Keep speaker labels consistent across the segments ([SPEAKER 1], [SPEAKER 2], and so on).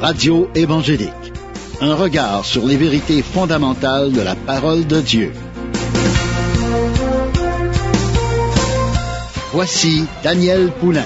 [SPEAKER 1] Radio évangélique. Un regard sur les vérités fondamentales de la parole de Dieu. Voici Daniel Poulain.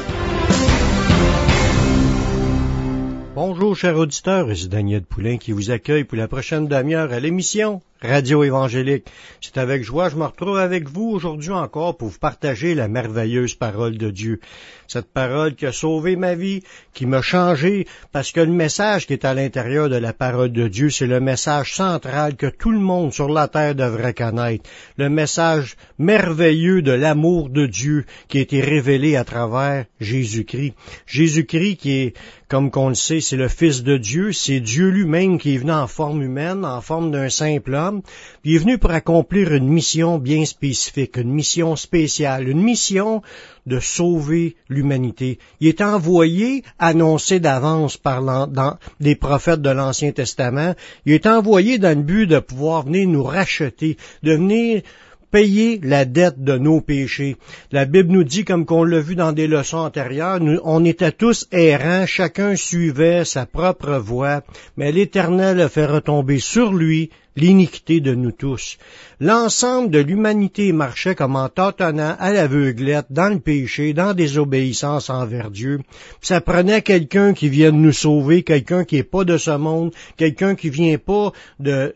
[SPEAKER 2] Bonjour chers auditeurs, c'est Daniel Poulain qui vous accueille pour la prochaine demi-heure à l'émission Radio évangélique. C'est avec joie que je me retrouve avec vous aujourd'hui encore pour vous partager la merveilleuse parole de Dieu. Cette parole qui a sauvé ma vie, qui m'a changé, parce que le message qui est à l'intérieur de la parole de Dieu, c'est le message central que tout le monde sur la terre devrait connaître. Le message merveilleux de l'amour de Dieu qui a été révélé à travers Jésus-Christ. Jésus-Christ qui est, comme qu'on le sait, c'est le Fils de Dieu, c'est Dieu lui-même qui est venu en forme humaine, en forme d'un simple homme. Puis il est venu pour accomplir une mission bien spécifique, une mission spéciale, une mission de sauver l'humanité. Il est envoyé, annoncé d'avance dans les prophètes de l'Ancien Testament, il est envoyé dans le but de pouvoir venir nous racheter, de venir payer la dette de nos péchés. La Bible nous dit, comme qu'on l'a vu dans des leçons antérieures, on était tous errants, chacun suivait sa propre voie, mais l'Éternel a fait retomber sur lui l'iniquité de nous tous. L'ensemble de l'humanité marchait comme en tâtonnant à l'aveuglette, dans le péché, dans la désobéissance envers Dieu. Puis ça prenait quelqu'un qui vienne nous sauver, quelqu'un qui n'est pas de ce monde, quelqu'un qui vient pas de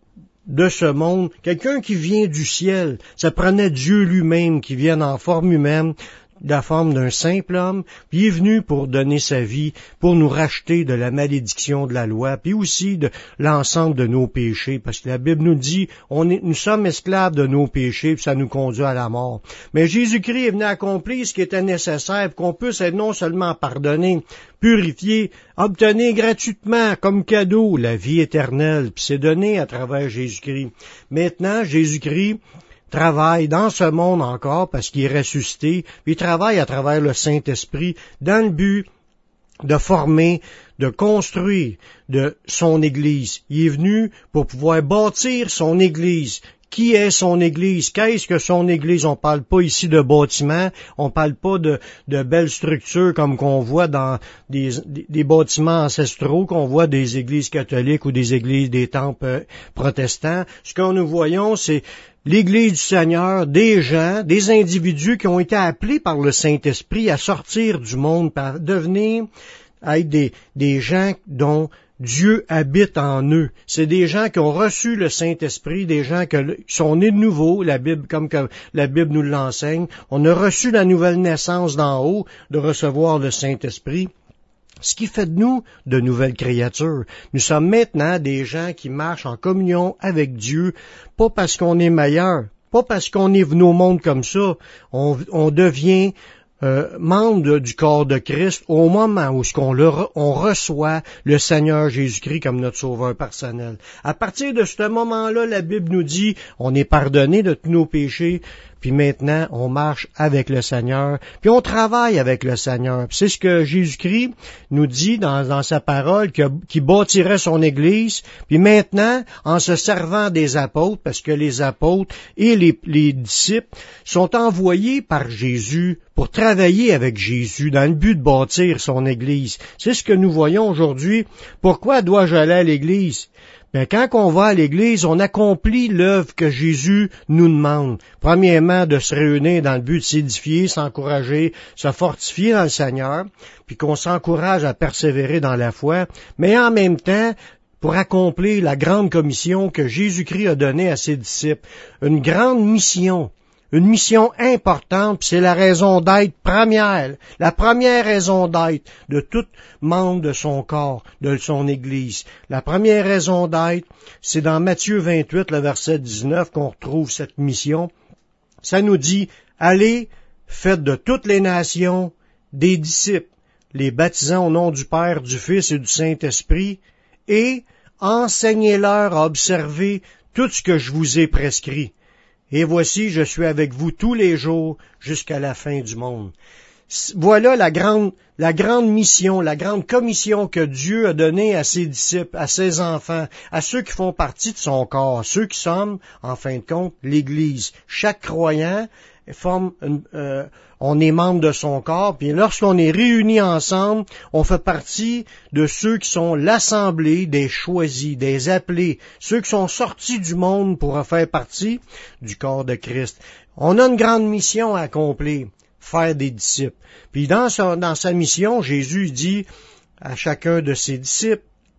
[SPEAKER 2] ce monde, quelqu'un qui vient du ciel. Ça prenait Dieu lui-même qui vient en forme humaine, la forme d'un simple homme, puis il est venu pour donner sa vie, pour nous racheter de la malédiction de la loi, puis aussi de l'ensemble de nos péchés, parce que la Bible nous dit, nous sommes esclaves de nos péchés, puis ça nous conduit à la mort. Mais Jésus-Christ est venu accomplir ce qui était nécessaire, pour qu'on puisse être non seulement pardonné, purifié, obtenir gratuitement, comme cadeau, la vie éternelle, puis c'est donné à travers Jésus-Christ. Maintenant, Jésus-Christ travaille dans ce monde encore parce qu'il est ressuscité, puis il travaille à travers le Saint-Esprit dans le but de former, de construire de son Église. Il est venu pour pouvoir bâtir son Église. Qui est son Église? Qu'est-ce que son Église? On parle pas ici de bâtiments, on parle pas de belles structures comme qu'on voit dans des bâtiments ancestraux, qu'on voit des églises catholiques ou des églises des temples protestants. Ce que nous voyons, c'est l'Église du Seigneur, des gens, des individus qui ont été appelés par le Saint-Esprit à sortir du monde, à devenir, à être des gens dont Dieu habite en eux. C'est des gens qui ont reçu le Saint-Esprit, des gens qui sont nés de nouveau, la Bible, comme que la Bible nous l'enseigne. On a reçu la nouvelle naissance d'en haut de recevoir le Saint-Esprit. Ce qui fait de nous de nouvelles créatures. Nous sommes maintenant des gens qui marchent en communion avec Dieu, pas parce qu'on est meilleur, pas parce qu'on est venu au monde comme ça. On devient membre du corps de Christ au moment où on reçoit le Seigneur Jésus-Christ comme notre sauveur personnel. À partir de ce moment-là, la Bible nous dit, on est pardonné de tous nos péchés, puis maintenant, on marche avec le Seigneur, puis on travaille avec le Seigneur. Puis c'est ce que Jésus-Christ nous dit dans sa parole, qu'il bâtirait son Église, puis maintenant, en se servant des apôtres, parce que les apôtres et les disciples sont envoyés par Jésus pour travailler avec Jésus dans le but de bâtir son Église. C'est ce que nous voyons aujourd'hui. Pourquoi dois-je aller à l'Église? Mais quand on va à l'Église, on accomplit l'œuvre que Jésus nous demande. Premièrement, de se réunir dans le but de s'édifier, s'encourager, se fortifier dans le Seigneur, puis qu'on s'encourage à persévérer dans la foi, mais en même temps, pour accomplir la grande commission que Jésus-Christ a donnée à ses disciples. Une grande mission. Une mission importante, puis c'est la raison d'être première, la première raison d'être de tout membre de son corps, de son Église. La première raison d'être, c'est dans Matthieu 28, le verset 19, qu'on retrouve cette mission. Ça nous dit, allez, faites de toutes les nations des disciples, les baptisant au nom du Père, du Fils et du Saint-Esprit, et enseignez-leur à observer tout ce que je vous ai prescrit. Et voici, je suis avec vous tous les jours jusqu'à la fin du monde. Voilà la grande mission, la grande commission que Dieu a donnée à ses disciples, à ses enfants, à ceux qui font partie de son corps, ceux qui sommes, en fin de compte, l'Église. Chaque croyant on est membre de son corps, puis lorsqu'on est réunis ensemble, on fait partie de ceux qui sont l'assemblée des choisis, des appelés, ceux qui sont sortis du monde pour faire partie du corps de Christ. On a une grande mission à accomplir, faire des disciples. Puis dans sa mission, Jésus dit à chacun de ses disciples,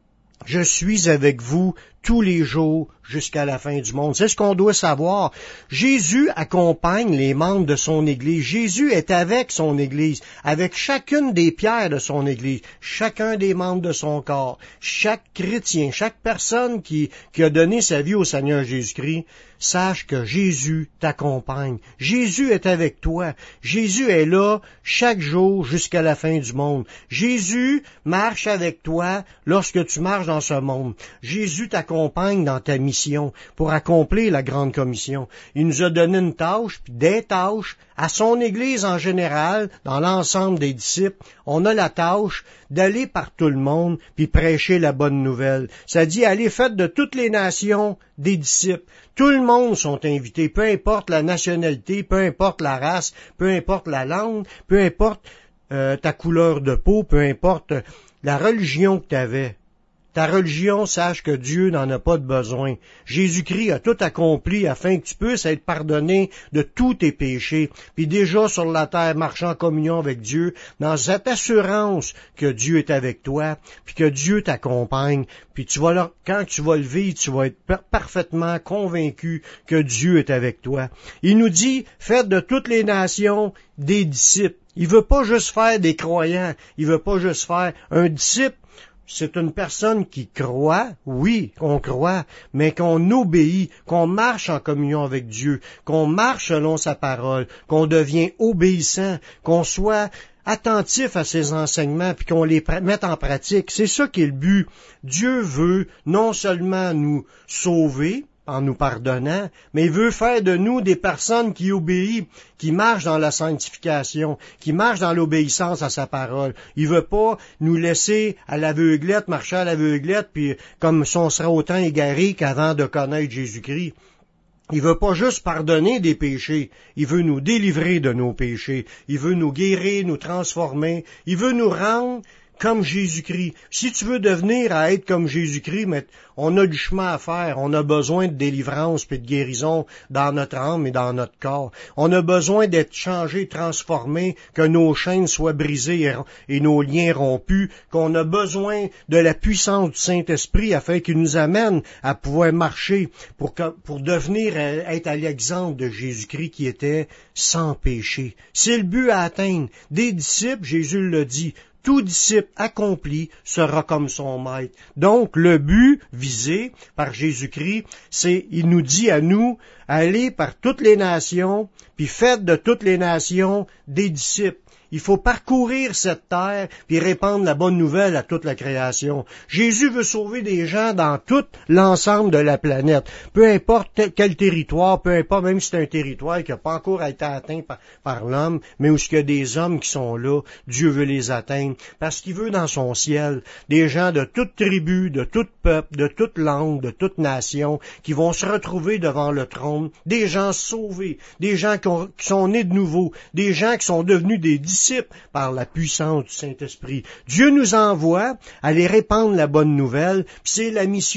[SPEAKER 2] « Je suis avec vous tous les jours jusqu'à la fin du monde. » C'est ce qu'on doit savoir. Jésus accompagne les membres de son Église. Jésus est avec son Église, avec chacune des pierres de son Église, chacun des membres de son corps, chaque chrétien, chaque personne qui a donné sa vie au Seigneur Jésus-Christ. Sache que Jésus t'accompagne. Jésus est avec toi. Jésus est là chaque jour jusqu'à la fin du monde. Jésus marche avec toi lorsque tu marches dans ce monde. Jésus t'accompagne dans ta mission pour accomplir la grande commission. Il nous a donné une tâche, puis des tâches à son Église en général, dans l'ensemble des disciples. On a la tâche d'aller par tout le monde puis prêcher la bonne nouvelle. Ça dit, allez, faites de toutes les nations des disciples. Tout le monde sont invités, peu importe la nationalité, peu importe la race, peu importe la langue, peu importe ta couleur de peau, peu importe la religion que tu avais. Ta religion, sache que Dieu n'en a pas de besoin. Jésus-Christ a tout accompli afin que tu puisses être pardonné de tous tes péchés. Puis déjà sur la terre, marchant en communion avec Dieu, dans cette assurance que Dieu est avec toi, puis que Dieu t'accompagne. Puis quand tu vas le vivre, tu vas être parfaitement convaincu que Dieu est avec toi. Il nous dit, faites de toutes les nations des disciples. Il veut pas juste faire des croyants. Il veut pas juste faire un disciple. C'est une personne qui croit, oui, qu'on croit, mais qu'on obéit, qu'on marche en communion avec Dieu, qu'on marche selon sa parole, qu'on devient obéissant, qu'on soit attentif à ses enseignements, puis qu'on les mette en pratique. C'est ça qui est le but. Dieu veut non seulement nous sauver, en nous pardonnant, mais il veut faire de nous des personnes qui obéissent, qui marchent dans la sanctification, qui marchent dans l'obéissance à sa parole. Il veut pas nous laisser à l'aveuglette, marcher à l'aveuglette, puis comme si on serait autant égaré qu'avant de connaître Jésus-Christ. Il veut pas juste pardonner des péchés, il veut nous délivrer de nos péchés, il veut nous guérir, nous transformer, il veut nous rendre comme Jésus-Christ. Si tu veux devenir à être comme Jésus-Christ, mais on a du chemin à faire. On a besoin de délivrance et de guérison dans notre âme et dans notre corps. On a besoin d'être changé, transformé, que nos chaînes soient brisées et nos liens rompus, qu'on a besoin de la puissance du Saint-Esprit afin qu'il nous amène à pouvoir marcher pour devenir être à l'exemple de Jésus-Christ qui était sans péché. C'est le but à atteindre. Des disciples, Jésus l'a dit, tout disciple accompli sera comme son maître. Donc, le but visé par Jésus-Christ, il nous dit à nous, allez par toutes les nations, puis faites de toutes les nations des disciples. Il faut parcourir cette terre puis répandre la bonne nouvelle à toute la création. Jésus veut sauver des gens dans tout l'ensemble de la planète. Peu importe quel territoire, peu importe, même si c'est un territoire qui n'a pas encore été atteint par l'homme, mais où il y a des hommes qui sont là, Dieu veut les atteindre. Parce qu'il veut dans son ciel des gens de toute tribu, de tout peuple, de toute langue, de toute nation, qui vont se retrouver devant le trône, des gens sauvés, des gens qui sont nés de nouveau, des gens qui sont devenus des disciples par la puissance du Saint-Esprit. Dieu nous envoie à aller répandre la bonne nouvelle, puis c'est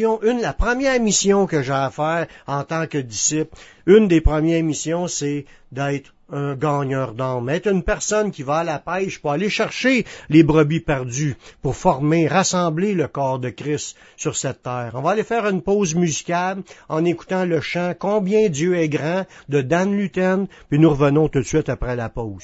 [SPEAKER 2] la première mission que j'ai à faire en tant que disciple. Une des premières missions, c'est d'être un gagneur d'âme, être une personne qui va à la pêche pour aller chercher les brebis perdues, pour rassembler le corps de Christ sur cette terre. On va aller faire une pause musicale en écoutant le chant « Combien Dieu est grand » de Dan Luten, puis nous revenons tout de suite après la pause.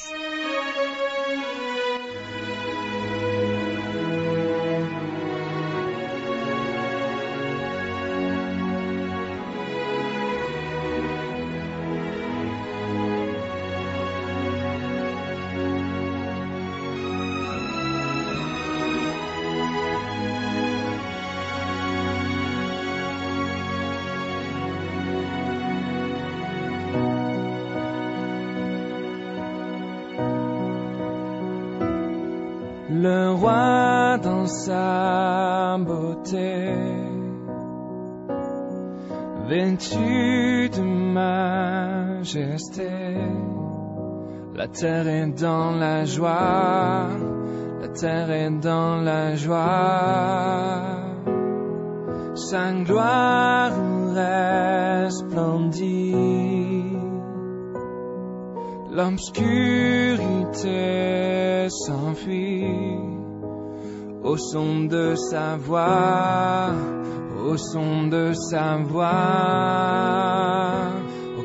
[SPEAKER 3] Le roi dans sa beauté, vêtu de majesté, La terre est dans la joie, la terre est dans la joie. Sa gloire resplendit. L'obscurité s'enfuit au son de sa voix, au son de sa voix. Oh,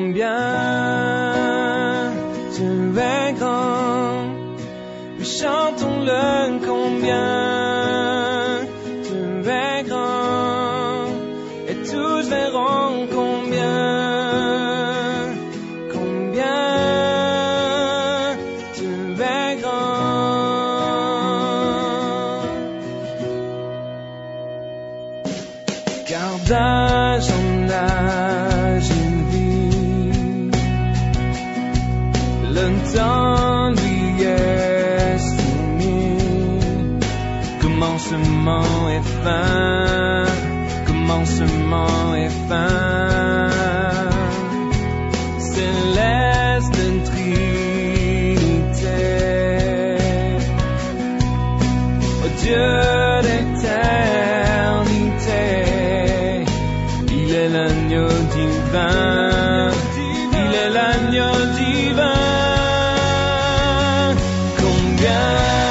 [SPEAKER 3] combien tu es grand, puis chantons-le combien tu es grand, et tous verront combien tu es grand. Car d'âge en âge il vit, le temps lui est soumis. Commencement et fin, commencement et fin. Céleste Trinité, oh Dieu d'éternité, il est l'agneau divin, il est l'agneau divin. Combien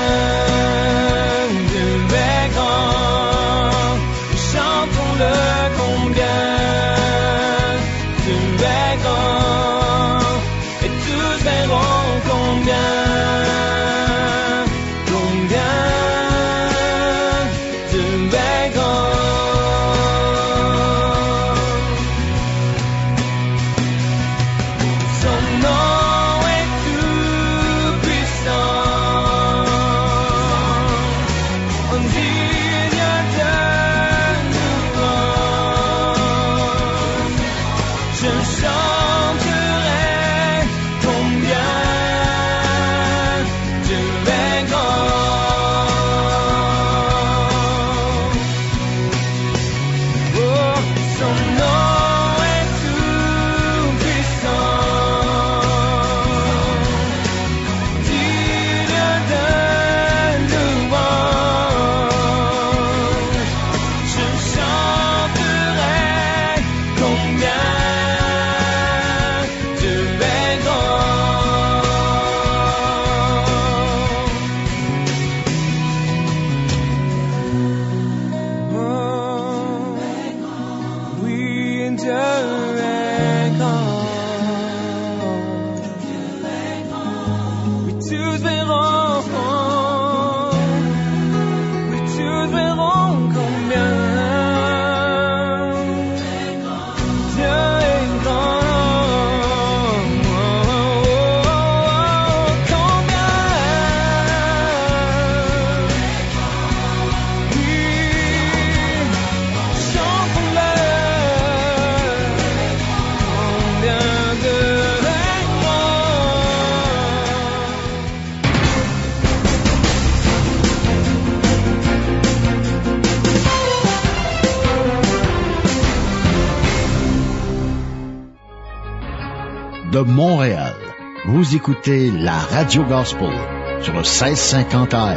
[SPEAKER 3] tu es grand, chantons-le combien tu es grand, et tous verront combien tu es grand. Son nom est tout puissant, digne de louange. Je chanterai combien tu es grand. Oh, son nom est tout puissant, digne de louange. Je chanterai combien tu es grand. Oh, oui, Dieu est grand. Oui, tous verront, oui, tous verront combien Dieu est grand. Combien, oui, chantons-le. Combien de
[SPEAKER 1] De Montréal, vous écoutez la Radio Gospel sur le 1650 AM.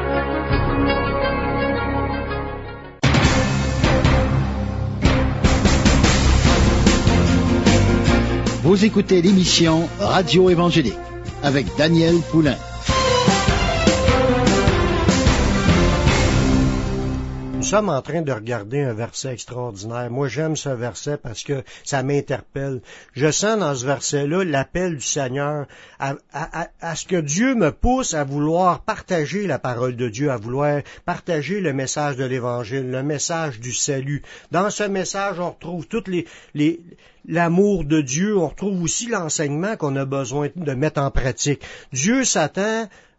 [SPEAKER 1] Vous écoutez l'émission Radio Évangélique avec Daniel Poulain.
[SPEAKER 2] Nous sommes en train de regarder un verset extraordinaire. Moi, j'aime ce verset parce que ça m'interpelle. Je sens dans ce verset-là l'appel du Seigneur à ce que Dieu me pousse à vouloir partager la parole de Dieu, à vouloir partager le message de l'Évangile, le message du salut. Dans ce message, on retrouve toutes l'amour de Dieu, on retrouve aussi l'enseignement qu'on a besoin de mettre en pratique. Dieu s'attend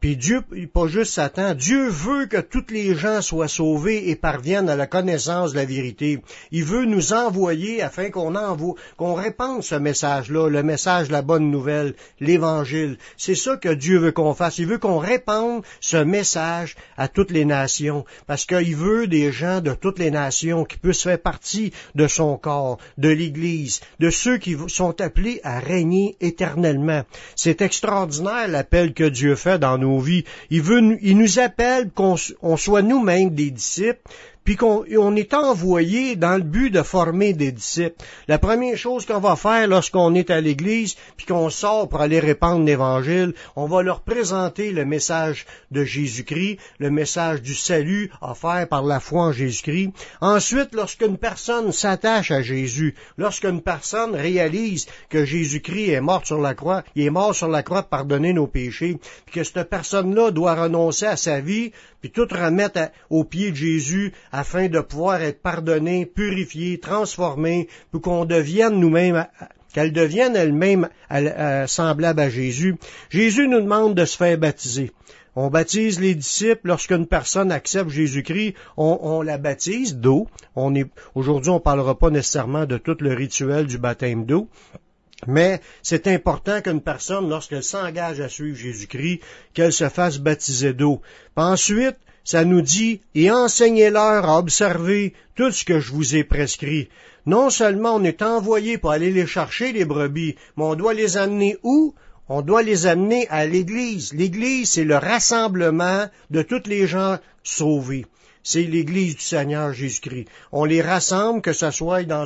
[SPEAKER 2] Puis Dieu, pas juste Satan, Dieu veut que tous les gens soient sauvés et parviennent à la connaissance de la vérité. Il veut nous envoyer afin qu'on répande ce message-là, le message de la bonne nouvelle, l'Évangile. C'est ça que Dieu veut qu'on fasse. Il veut qu'on répande ce message à toutes les nations, parce qu'il veut des gens de toutes les nations qui puissent faire partie de son corps, de l'Église, de ceux qui sont appelés à régner éternellement. C'est extraordinaire l'appel que Dieu fait dans nos vies. Il nous appelle qu'on soit nous-mêmes des disciples, puis on est envoyé dans le but de former des disciples. La première chose qu'on va faire lorsqu'on est à l'Église, puis qu'on sort pour aller répandre l'Évangile, on va leur présenter le message de Jésus-Christ, le message du salut offert par la foi en Jésus-Christ. Ensuite, lorsqu'une personne s'attache à Jésus, lorsqu'une personne réalise que Jésus-Christ est mort sur la croix, il est mort sur la croix pour pardonner nos péchés, puis que cette personne-là doit renoncer à sa vie, puis tout remettre aux pieds de Jésus afin de pouvoir être pardonné, purifié, transformé, pour qu'on devienne nous-mêmes, qu'elle devienne elle-même semblable à Jésus. Jésus nous demande de se faire baptiser. On baptise les disciples lorsqu'une personne accepte Jésus-Christ, on la baptise d'eau. Aujourd'hui, on ne parlera pas nécessairement de tout le rituel du baptême d'eau. Mais c'est important qu'une personne, lorsqu'elle s'engage à suivre Jésus-Christ, qu'elle se fasse baptiser d'eau. Puis ensuite, ça nous dit, et enseignez-leur à observer tout ce que je vous ai prescrit. Non seulement on est envoyé pour aller les chercher, les brebis, mais on doit les amener où? On doit les amener à l'Église. L'Église, c'est le rassemblement de tous les gens sauvés. C'est l'Église du Seigneur Jésus-Christ. On les rassemble, que ce soit dans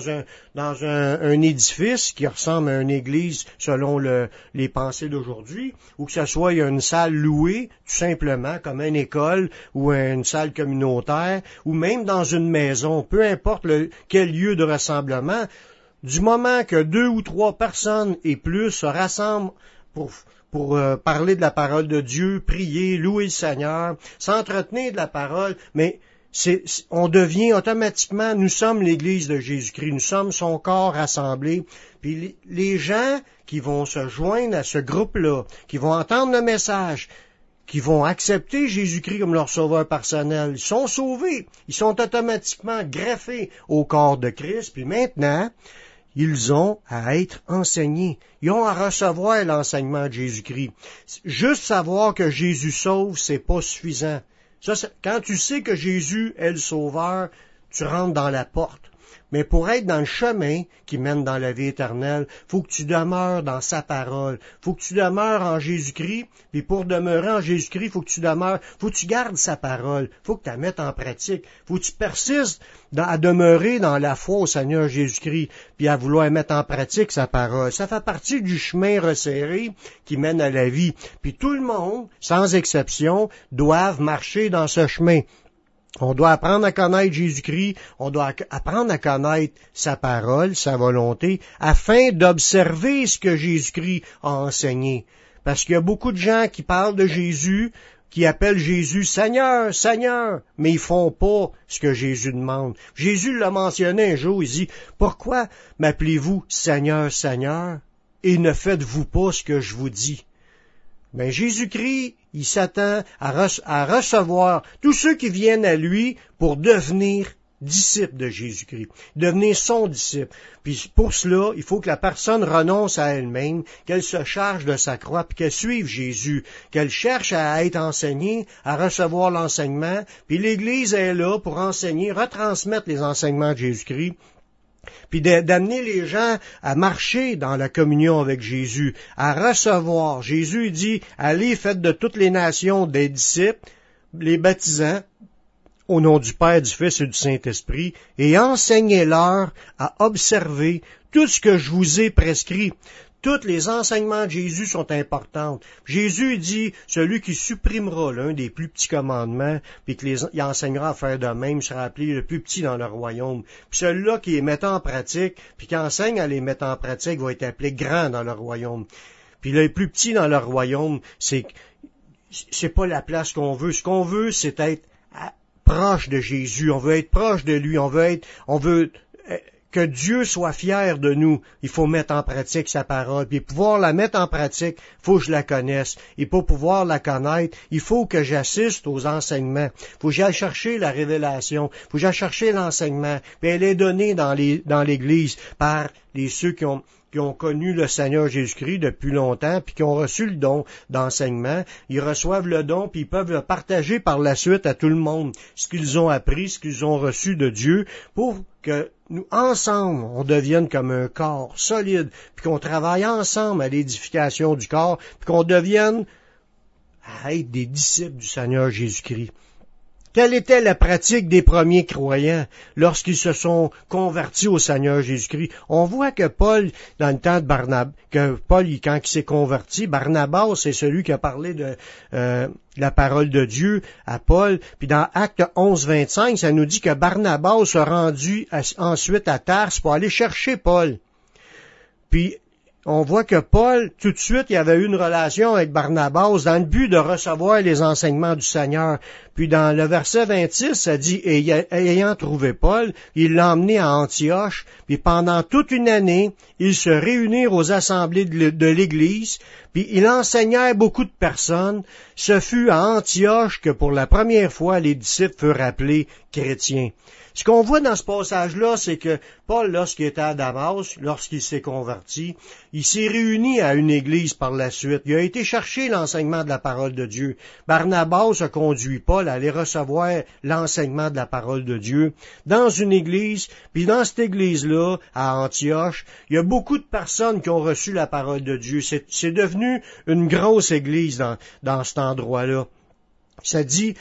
[SPEAKER 2] un édifice qui ressemble à une église selon les pensées d'aujourd'hui, ou que ce soit une salle louée, tout simplement, comme une école ou une salle communautaire, ou même dans une maison, peu importe quel lieu de rassemblement, du moment que 2 ou 3 personnes et plus se rassemblent pour parler de la parole de Dieu, prier, louer le Seigneur, s'entretenir de la parole, mais on devient automatiquement, nous sommes l'Église de Jésus-Christ, nous sommes son corps rassemblé, puis les gens qui vont se joindre à ce groupe-là, qui vont entendre le message, qui vont accepter Jésus-Christ comme leur sauveur personnel, ils sont sauvés, ils sont automatiquement greffés au corps de Christ, puis maintenant, ils ont à être enseignés. Ils ont à recevoir l'enseignement de Jésus-Christ. Juste savoir que Jésus sauve, c'est pas suffisant. Quand tu sais que Jésus est le sauveur, tu rentres dans la porte. Mais pour être dans le chemin qui mène dans la vie éternelle, faut que tu demeures dans sa parole. Faut que tu demeures en Jésus-Christ. Puis pour demeurer en Jésus-Christ, faut que tu gardes sa parole. Faut que tu la mettes en pratique. Faut que tu persistes à demeurer dans la foi au Seigneur Jésus-Christ, puis à vouloir mettre en pratique sa parole. Ça fait partie du chemin resserré qui mène à la vie. Puis tout le monde, sans exception, doivent marcher dans ce chemin. On doit apprendre à connaître Jésus-Christ, on doit apprendre à connaître sa parole, sa volonté, afin d'observer ce que Jésus-Christ a enseigné. Parce qu'il y a beaucoup de gens qui parlent de Jésus, qui appellent Jésus Seigneur, Seigneur, mais ils font pas ce que Jésus demande. Jésus l'a mentionné un jour, il dit, pourquoi m'appelez-vous Seigneur, Seigneur, et ne faites-vous pas ce que je vous dis? Mais Jésus-Christ, il s'attend à recevoir tous ceux qui viennent à lui pour devenir disciples de Jésus-Christ, devenir son disciple. Puis pour cela, il faut que la personne renonce à elle-même, qu'elle se charge de sa croix, puis qu'elle suive Jésus, qu'elle cherche à être enseignée, à recevoir l'enseignement. Puis l'Église est là pour enseigner, retransmettre les enseignements de Jésus-Christ, puis d'amener les gens à marcher dans la communion avec Jésus, à recevoir. Jésus dit, allez, faites de toutes les nations des disciples, les baptisant au nom du Père, du Fils et du Saint-Esprit, et enseignez-leur à observer tout ce que je vous ai prescrit. Tous les enseignements de Jésus sont importants. Jésus dit, celui qui supprimera l'un des plus petits commandements, puis il enseignera à faire de même, sera appelé le plus petit dans le royaume. Puis celui-là qui les met en pratique, puis qui enseigne à les mettre en pratique, va être appelé grand dans le royaume. Puis le plus petit dans le royaume, c'est pas la place qu'on veut. Ce qu'on veut, c'est être proche de Jésus. On veut être proche de lui. On veut que Dieu soit fier de nous, il faut mettre en pratique sa parole. Puis pouvoir la mettre en pratique, il faut que je la connaisse. Et pour pouvoir la connaître, il faut que j'assiste aux enseignements. Il faut que j'aille chercher la révélation. Il faut que j'aille chercher l'enseignement. Puis elle est donnée dans l'Église par ceux qui ont connu le Seigneur Jésus-Christ depuis longtemps, puis qui ont reçu le don d'enseignement. Ils reçoivent le don, puis ils peuvent le partager par la suite à tout le monde, ce qu'ils ont appris, ce qu'ils ont reçu de Dieu, pour que nous, ensemble, on devienne comme un corps solide, puis qu'on travaille ensemble à l'édification du corps, puis qu'on devienne à être des disciples du Seigneur Jésus-Christ. Quelle était la pratique des premiers croyants lorsqu'ils se sont convertis au Seigneur Jésus-Christ? On voit que Paul, dans le temps de Barnabas, quand il s'est converti, Barnabas, c'est celui qui a parlé de la parole de Dieu à Paul. Puis dans Actes 11, 25, ça nous dit que Barnabas s'est rendu ensuite à Tarse pour aller chercher Paul. Puis on voit que Paul, tout de suite, il avait eu une relation avec Barnabas dans le but de recevoir les enseignements du Seigneur. Puis dans le verset 26, ça dit, ayant trouvé Paul, il l'a emmené à Antioche, puis pendant toute une année, ils se réunirent aux assemblées de l'Église, puis il enseignait beaucoup de personnes. Ce fut à Antioche que pour la première fois, les disciples furent appelés chrétiens. Ce qu'on voit dans ce passage-là, c'est que Paul, lorsqu'il était à Damas, lorsqu'il s'est converti, il s'est réuni à une église par la suite. Il a été chercher l'enseignement de la parole de Dieu. Barnabas a conduit Paul à aller recevoir l'enseignement de la parole de Dieu dans une église. Puis dans cette église-là, à Antioche, il y a beaucoup de personnes qui ont reçu la parole de Dieu. C'est devenu une grosse église dans cet endroit-là. Ça dit...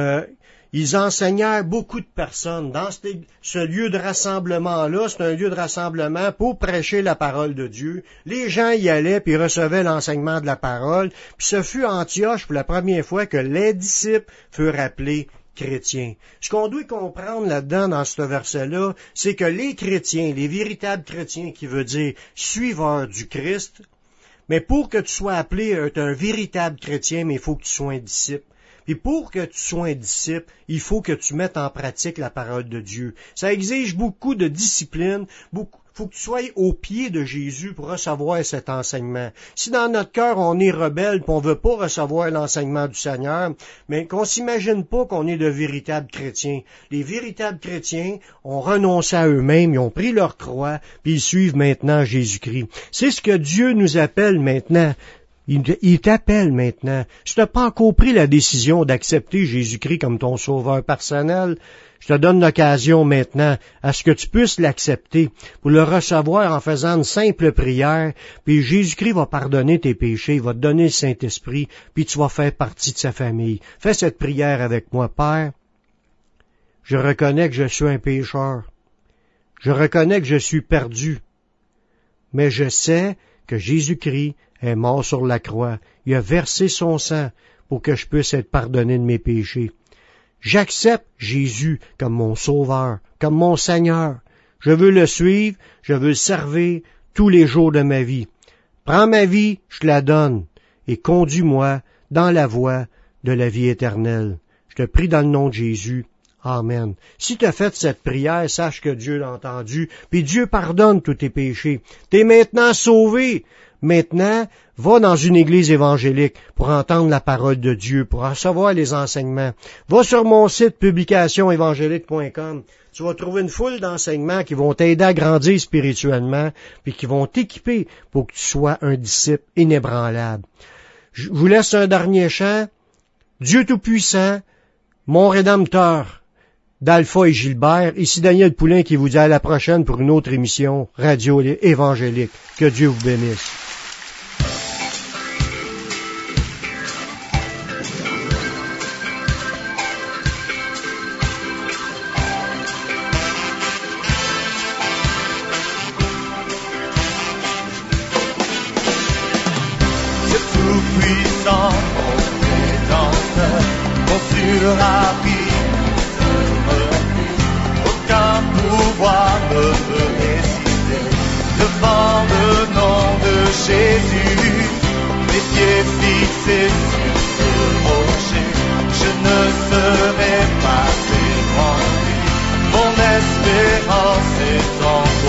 [SPEAKER 2] ils enseignèrent beaucoup de personnes. Dans ce lieu de rassemblement-là, c'est un lieu de rassemblement pour prêcher la parole de Dieu. Les gens y allaient puis recevaient l'enseignement de la parole. Puis ce fut à Antioche pour la première fois que les disciples furent appelés chrétiens. Ce qu'on doit comprendre là-dedans, dans ce verset-là, c'est que les chrétiens, les véritables chrétiens, qui veut dire suiveurs du Christ, mais pour que tu sois appelé un véritable chrétien, mais il faut que tu sois un disciple. Et pour que tu sois un disciple, il faut que tu mettes en pratique la parole de Dieu. Ça exige beaucoup de discipline, faut que tu sois au pied de Jésus pour recevoir cet enseignement. Si dans notre cœur on est rebelle, qu'on veut pas recevoir l'enseignement du Seigneur, mais qu'on s'imagine pas qu'on est de véritables chrétiens. Les véritables chrétiens ont renoncé à eux-mêmes, ils ont pris leur croix, puis ils suivent maintenant Jésus-Christ. C'est ce que Dieu nous appelle maintenant. Il t'appelle maintenant. Si tu n'as pas encore pris la décision d'accepter Jésus-Christ comme ton sauveur personnel, je te donne l'occasion maintenant à ce que tu puisses l'accepter pour le recevoir en faisant une simple prière, puis Jésus-Christ va pardonner tes péchés, il va te donner le Saint-Esprit, puis tu vas faire partie de sa famille. Fais cette prière avec moi, Père. Je reconnais que je suis un pécheur. Je reconnais que je suis perdu. Mais je sais que Jésus-Christ est mort sur la croix. Il a versé son sang pour que je puisse être pardonné de mes péchés. J'accepte Jésus comme mon sauveur, comme mon Seigneur. Je veux le suivre, je veux le servir tous les jours de ma vie. Prends ma vie, je te la donne, et conduis-moi dans la voie de la vie éternelle. Je te prie dans le nom de Jésus. Amen. Si tu as fait cette prière, sache que Dieu l'a entendu, puis Dieu pardonne tous tes péchés. Tu es maintenant sauvé. Maintenant, va dans une église évangélique pour entendre la parole de Dieu, pour recevoir les enseignements. Va sur mon site publicationévangélique.com. Tu vas trouver une foule d'enseignements qui vont t'aider à grandir spirituellement, puis qui vont t'équiper pour que tu sois un disciple inébranlable. Je vous laisse un dernier chant. Dieu Tout-Puissant, mon Rédempteur, d'Alpha et Gilbert. Ici Daniel Poulain qui vous dit à la prochaine pour une autre émission Radio Évangélique. Que Dieu vous bénisse.
[SPEAKER 4] Tout-puissant, mon Rédempteur, mon surhabit, aucun pouvoir ne peut résister devant le nom de Jésus. Mes pieds fixés sur ce rocher, je ne serai pas ébranlé. Mon espérance est en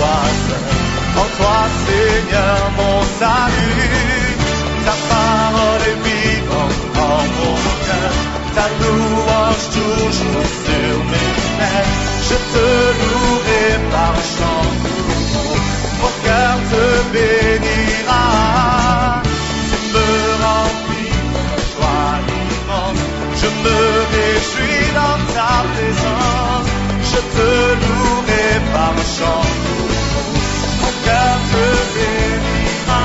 [SPEAKER 4] je te louerai par chant nouveau. Mon cœur te bénira. Tu me remplis de joie immense. Je me réjouis dans ta présence. Je te louerai par chant nouveau. Mon cœur te bénira.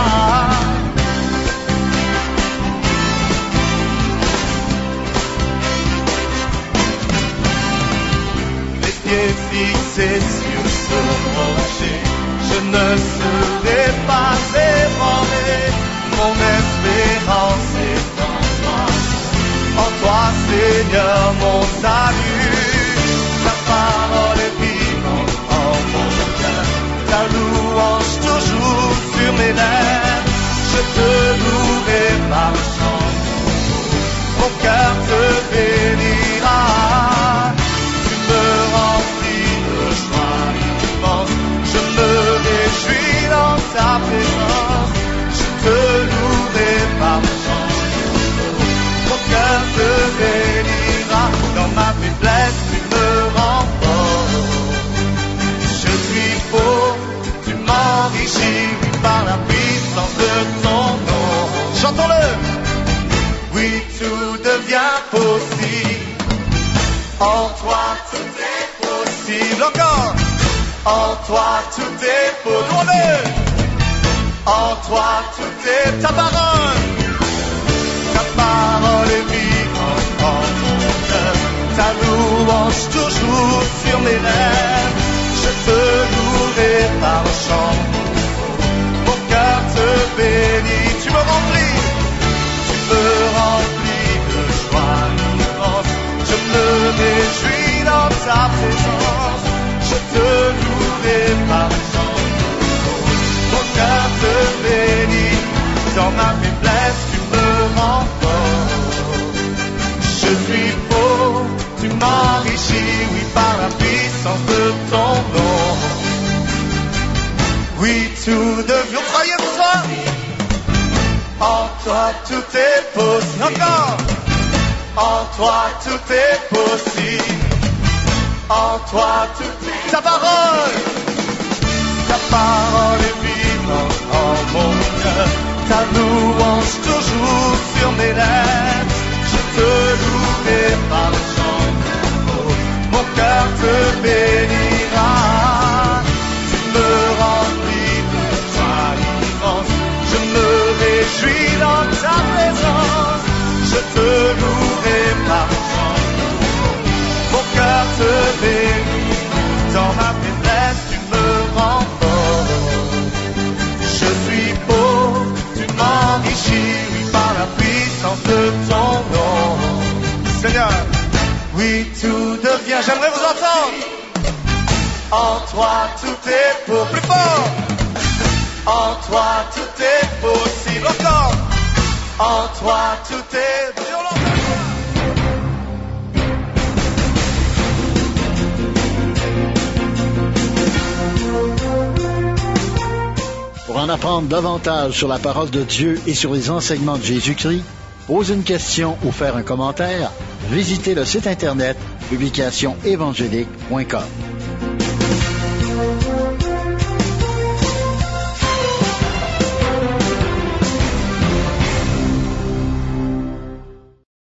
[SPEAKER 4] Les pieds fixés sur ce rocher, je ne serai pas ébranlé. Mon espérance est en toi. En toi, Seigneur, mon salut. Ta parole est vivante en mon cœur. Ta louange toujours sur mes lèvres. Je te louerai par chant nouveau. Mon cœur te bénira. Tu me remplis de joie immense. Je me réjouis dans ta présence. Je te louerai par chant nouveau. Mon cœur te bénira. Dans ma faiblesse, tu me rends fort. Je suis pauvre, tu m'enrichis, oui, par la puissance de ton nom. Chantons-le. Oui, tout devient possible. En toi, tout est possible. Encore. En toi, tout est possible. En toi, tout est ta parole. Ta parole est vivante en mon cœur. Ta louange toujours sur mes lèvres. Je te louerai par chant nouveau. Mon cœur te bénit. Tu me remplis. Tu me remplis de joie immense. Je me réjouis dans ta présence. Je te louerai par chant nouveau. Mon cœur te bénit. Dans ma faiblesse, tu me rends fort. Je suis pauvre, tu m'enrichis, oui, par la puissance de ton nom. Oui, tout devient. Vous croyez tout ça? En toi, tout est possible. Encore. En toi, tout est possible. En toi, tout est. Ta parole est vivante en mon cœur. Ta louange toujours sur mes lèvres. Je te louerai par chant nouveau. Mon cœur te bénira. Tu me remplis de joie immense. Je me réjouis dans ta présence. Je te louerai par chant nouveau. Mon cœur te bénit. Dans ma faiblesse, tu me rends fort. Je suis pauvre, tu m'enrichis, oui, par la puissance de ton nom. Seigneur, oui, tout devient. J'aimerais vous entendre. En toi, tout est pour. Plus fort. En toi, tout est possible. Encore. En toi, tout est violent.
[SPEAKER 1] Pour en apprendre davantage sur la parole de Dieu et sur les enseignements de Jésus-Christ, poser une question ou faire un commentaire, visitez le site internet publicationsévangélique.com.